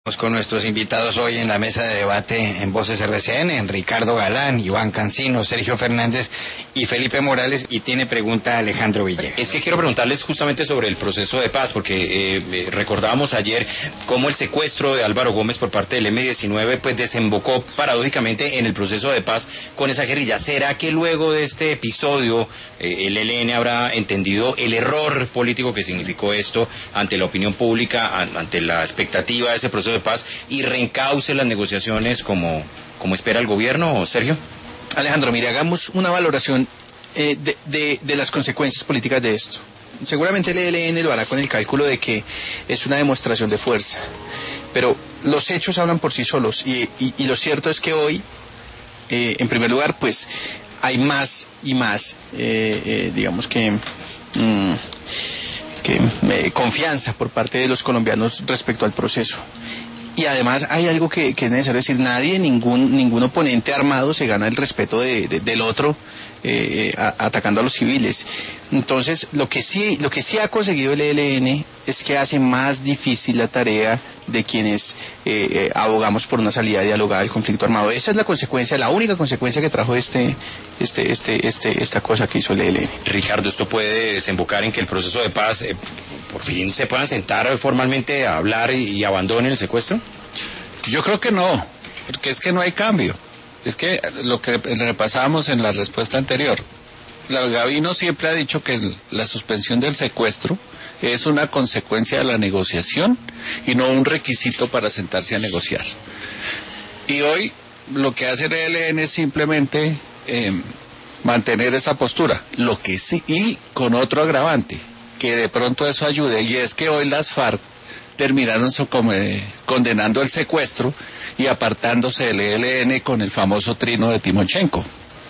Con nuestros invitados hoy en la mesa de debate en Voces RCN, Ricardo Galán, Iván Cancino, Sergio Fernández y Felipe Morales, y tiene pregunta Alejandro Villegas. Es que quiero preguntarles justamente sobre el proceso de paz, porque recordábamos ayer cómo el secuestro de Álvaro Gómez por parte del M-19 pues desembocó paradójicamente en el proceso de paz con esa guerrilla. ¿Será que luego de este episodio el ELN habrá entendido el error político que significó esto ante la opinión pública, ante la expectativa de ese proceso de paz, y reencauce las negociaciones como espera el gobierno, Sergio? Alejandro, mire, hagamos una valoración de las consecuencias políticas de esto. Seguramente el ELN lo hará con el cálculo de que es una demostración de fuerza, pero los hechos hablan por sí solos, y lo cierto es que hoy, en primer lugar, pues hay más y más, digamos que confianza por parte de los colombianos respecto al proceso. Y además hay algo que es necesario decir: ningún oponente armado se gana el respeto del otro atacando a los civiles. Entonces, lo que sí ha conseguido el ELN es que hace más difícil la tarea de quienes abogamos por una salida dialogada del conflicto armado. Esa es la consecuencia, la única consecuencia que trajo esta cosa que hizo el ELN. Ricardo, ¿esto puede desembocar en que el proceso de paz por fin se puedan sentar formalmente a hablar y abandonen el secuestro? Yo creo que no, porque es que no hay cambio. Es que lo que repasábamos en la respuesta anterior, Gavino siempre ha dicho que la suspensión del secuestro es una consecuencia de la negociación y no un requisito para sentarse a negociar. Y hoy lo que hace el ELN es simplemente mantener esa postura, lo que sí, y con otro agravante, que de pronto eso ayude, y es que hoy las FARC terminaron condenando el secuestro y apartándose del ELN con el famoso trino de Timochenko,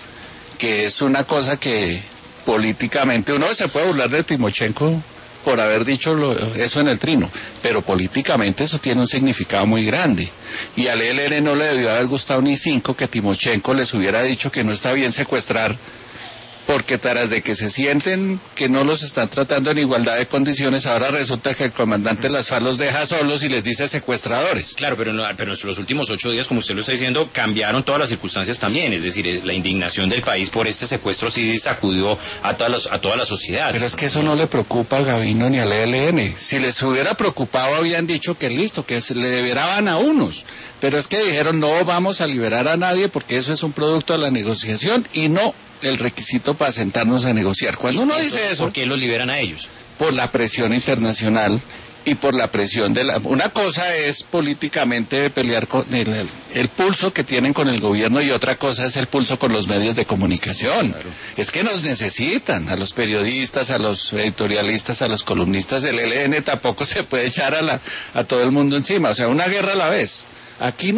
que es una cosa que políticamente uno se puede burlar de Timochenko por haber dicho eso en el trino, pero políticamente eso tiene un significado muy grande, y al ELN no le debió haber gustado ni cinco que Timochenko les hubiera dicho que no está bien secuestrar, porque tras de que se sienten que no los están tratando en igualdad de condiciones, ahora resulta que el comandante de las FARC los deja solos y les dice secuestradores. Claro, pero en los últimos 8 días, como usted lo está diciendo, cambiaron todas las circunstancias también, es decir, la indignación del país por este secuestro sí sacudió a toda la sociedad. Pero es que eso no le preocupa al Gavino ni al ELN. Si les hubiera preocupado habían dicho que listo, que se le liberaban a unos, pero es que dijeron no vamos a liberar a nadie porque eso es un producto de la negociación y no el requisito para sentarnos a negociar. Cuando uno dice eso, ¿por qué los liberan a ellos? Por la presión internacional y por la presión una cosa es políticamente pelear con el pulso que tienen con el gobierno, y otra cosa es el pulso con los medios de comunicación. Claro. Es que nos necesitan, a los periodistas, a los editorialistas, a los columnistas del ELN. Tampoco se puede echar a todo el mundo encima, o sea, una guerra a la vez. Aquí no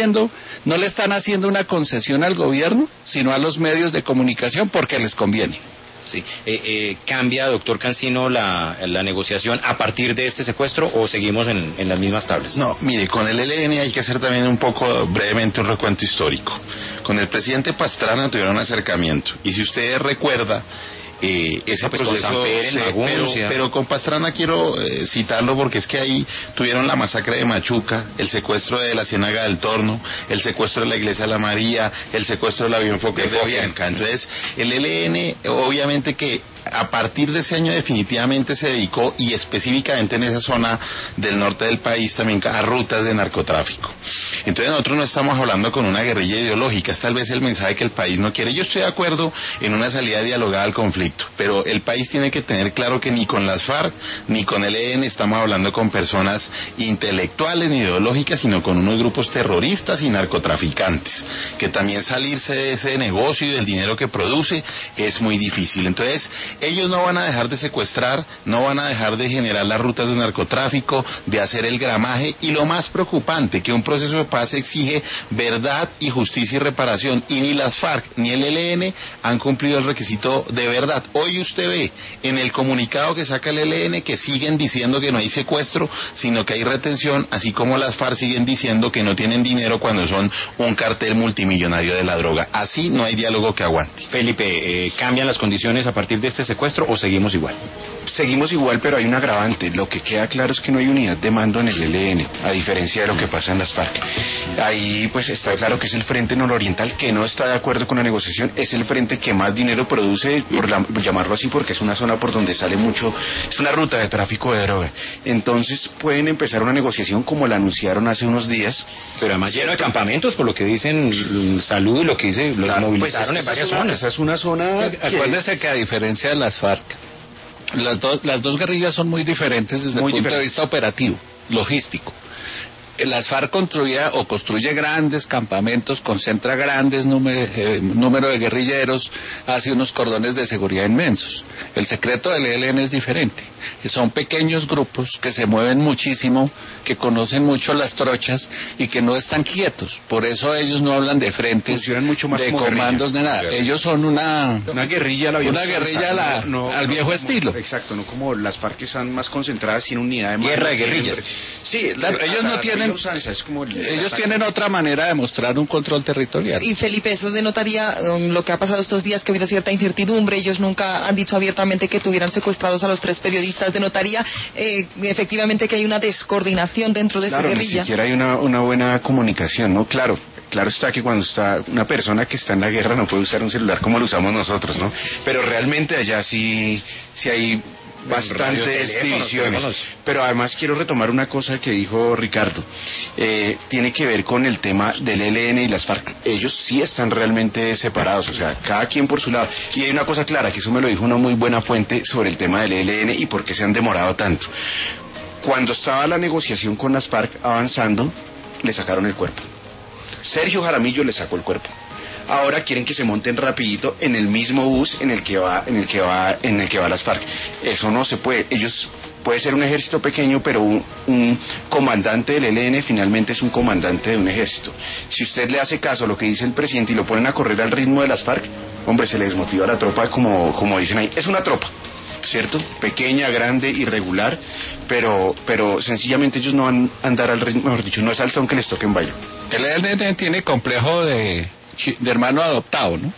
le están haciendo una concesión al gobierno, sino a los medios de comunicación porque les conviene. Sí. ¿Cambia, doctor Cancino, la negociación a partir de este secuestro o seguimos en las mismas tablas? No, mire, con el ELN hay que hacer también un poco brevemente un recuento histórico. Con el presidente Pastrana tuvieron un acercamiento, y si usted recuerda, ese proceso, pero con Pastrana quiero citarlo porque es que ahí tuvieron la masacre de Machuca, el secuestro de la Ciénaga del Torno, el secuestro de la Iglesia de la María, el secuestro del avión Fokker de Avianca. Entonces, el ELN, obviamente que a partir de ese año definitivamente se dedicó, y específicamente en esa zona del norte del país, también a rutas de narcotráfico. Entonces nosotros no estamos hablando con una guerrilla ideológica, es tal vez el mensaje que el país no quiere. Yo estoy de acuerdo en una salida dialogada al conflicto, pero el país tiene que tener claro que ni con las FARC ni con el ELN estamos hablando con personas intelectuales ni ideológicas, sino con unos grupos terroristas y narcotraficantes, que también salirse de ese negocio y del dinero que produce es muy difícil. Entonces ellos no van a dejar de secuestrar, no van a dejar de generar las rutas de narcotráfico, de hacer el gramaje, y lo más preocupante, que un proceso de paz exige verdad y justicia y reparación, y ni las FARC ni el ELN han cumplido el requisito de verdad. Hoy usted ve en el comunicado que saca el ELN que siguen diciendo que no hay secuestro, sino que hay retención, así como las FARC siguen diciendo que no tienen dinero cuando son un cartel multimillonario de la droga. Así no hay diálogo que aguante. Felipe, ¿cambian las condiciones a partir de este este secuestro o seguimos igual? Seguimos igual, pero hay un agravante. Lo que queda claro es que no hay unidad de mando en el ELN, a diferencia de lo que pasa en las FARC. Ahí pues está claro que es el Frente Nororiental que no está de acuerdo con la negociación, es el frente que más dinero produce, por llamarlo así, porque es una zona por donde sale mucho, es una ruta de tráfico de droga. Entonces pueden empezar una negociación como la anunciaron hace unos días. Pero además lleno de campamentos, por lo que dicen Salud y lo que dice, los movilizaron en varias zonas. Esa es una zona Acuérdese que a diferencia de las FARC, las dos guerrillas son muy diferentes desde el punto de vista operativo, logístico. Las FARC construye grandes campamentos, concentra grandes número de guerrilleros, hace unos cordones de seguridad inmensos. El secreto del ELN es diferente. Son pequeños grupos que se mueven muchísimo, que conocen mucho las trochas y que no están quietos. Por eso ellos no hablan de frentes, mucho más de comandos, de nada. Ellos son una guerrilla al viejo estilo. Exacto, no como las FARC que están más concentradas sin unidad de mando. Guerra de guerrillas. Sí, claro, ellos no tienen... Ellos tienen otra manera de mostrar un control territorial. Y Felipe, eso denotaría lo que ha pasado estos días, que ha habido cierta incertidumbre. Ellos nunca han dicho abiertamente que tuvieran secuestrados a los 3 periodistas. Denotaría efectivamente que hay una descoordinación dentro de esa guerrilla. Ni siquiera hay una buena comunicación, ¿no? Claro está que cuando está una persona que está en la guerra no puede usar un celular como lo usamos nosotros, ¿no? Pero realmente allá sí hay bastantes divisiones. Pero además quiero retomar una cosa que dijo Ricardo. Tiene que ver con el tema del ELN y las FARC. Ellos sí están realmente separados, o sea, cada quien por su lado. Y hay una cosa clara, que eso me lo dijo una muy buena fuente sobre el tema del ELN y por qué se han demorado tanto. Cuando estaba la negociación con las FARC avanzando, le sacaron el cuerpo. Sergio Jaramillo le sacó el cuerpo. Ahora quieren que se monten rapidito en el mismo bus en el que va las FARC. Eso no se puede. Puede ser un ejército pequeño, pero un comandante del ELN finalmente es un comandante de un ejército. Si usted le hace caso a lo que dice el presidente y lo ponen a correr al ritmo de las FARC, hombre, se le desmotiva a la tropa, como dicen ahí. Es una tropa, ¿cierto? Pequeña, grande, irregular, pero sencillamente ellos no van a andar al ritmo, mejor dicho, no es al son que les toque en baile. El ELN tiene complejo de hermano adoptado, ¿no?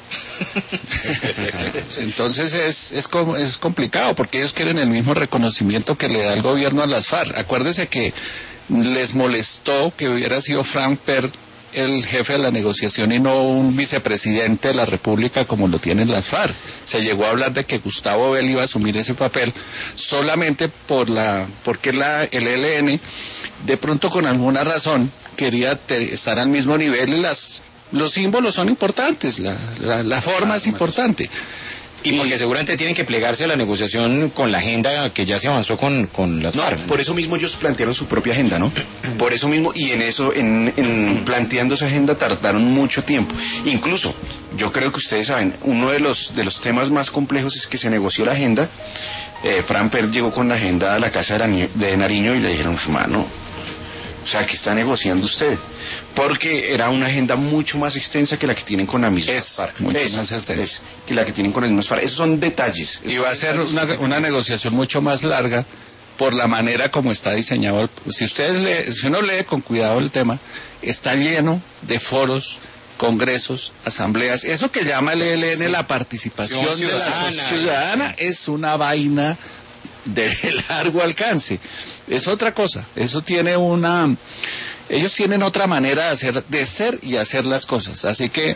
Entonces es complicado porque ellos quieren el mismo reconocimiento que le da el gobierno a las FARC. Acuérdese que les molestó que hubiera sido Frank Perth el jefe de la negociación y no un vicepresidente de la República como lo tienen las FARC. Se llegó a hablar de que Gustavo Bell iba a asumir ese papel solamente porque el ELN de pronto con alguna razón quería estar al mismo nivel y los símbolos son importantes, la forma es importante. Y porque seguramente tienen que plegarse a la negociación con la agenda que ya se avanzó con las FARC. Por eso mismo ellos plantearon su propia agenda, ¿no? Por eso mismo, y en planteando esa agenda tardaron mucho tiempo. Incluso, yo creo que ustedes saben, uno de los temas más complejos es que se negoció la agenda. Frank Perth llegó con la agenda a la casa de Nariño y le dijeron, hermano, o sea, ¿qué está negociando usted? Porque era una agenda mucho más extensa que la que tienen con la misma FARC. Mucho más extensa. Que la que tienen con las mismas FARC. Esos son detalles. Y va a ser una negociación mucho más larga por la manera como está diseñado. Si uno lee con cuidado el tema, está lleno de foros, congresos, asambleas. Eso que llama el ELN la participación ciudadana es una vaina de largo alcance. Es otra cosa. Ellos tienen otra manera de ser y hacer las cosas. Así que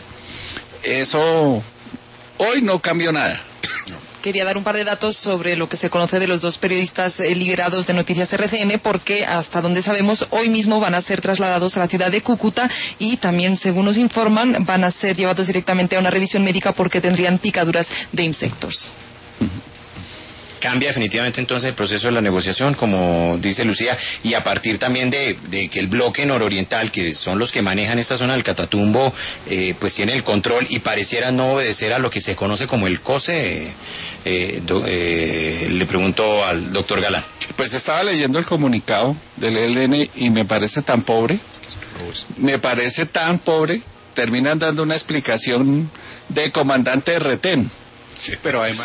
eso hoy no cambió nada. Quería dar un par de datos sobre lo que se conoce de los 2 periodistas liberados de Noticias RCN, porque hasta donde sabemos hoy mismo van a ser trasladados a la ciudad de Cúcuta y también, según nos informan, van a ser llevados directamente a una revisión médica porque tendrían picaduras de insectos. Cambia definitivamente entonces el proceso de la negociación, como dice Lucía, y a partir también de que el bloque nororiental, que son los que manejan esta zona del Catatumbo, pues tiene el control y pareciera no obedecer a lo que se conoce como el COSE. Le pregunto al doctor Galán. Pues estaba leyendo el comunicado del ELN y me parece tan pobre, terminan dando una explicación de comandante de retén. Sí, pero además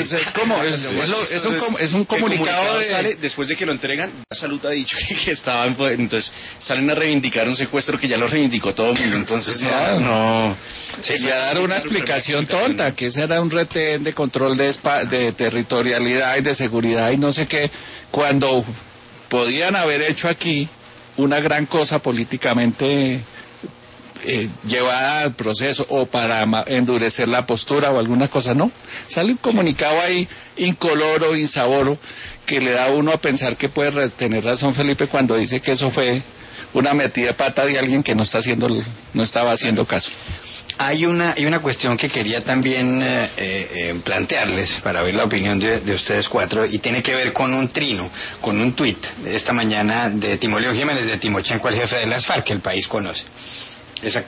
es un comunicado sale después de que lo entregan. La salud ha dicho que estaban, entonces salen a reivindicar un secuestro que ya lo reivindicó todo el mundo. Entonces no y a dar una explicación tonta, que ese era un retén de control de territorialidad y de seguridad y no sé qué, cuando podían haber hecho aquí una gran cosa políticamente llevada al proceso o para endurecer la postura o alguna cosa, no. Sale un comunicado ahí incoloro, insaboro, que le da a uno a pensar que puede tener razón Felipe cuando dice que eso fue una metida de pata de alguien que no estaba haciendo caso. Hay una cuestión que quería también plantearles para ver la opinión de ustedes cuatro, y tiene que ver con un trino, con un tuit esta mañana de Timo León Jiménez de Timochenko, el jefe de las FARC, que el país conoce.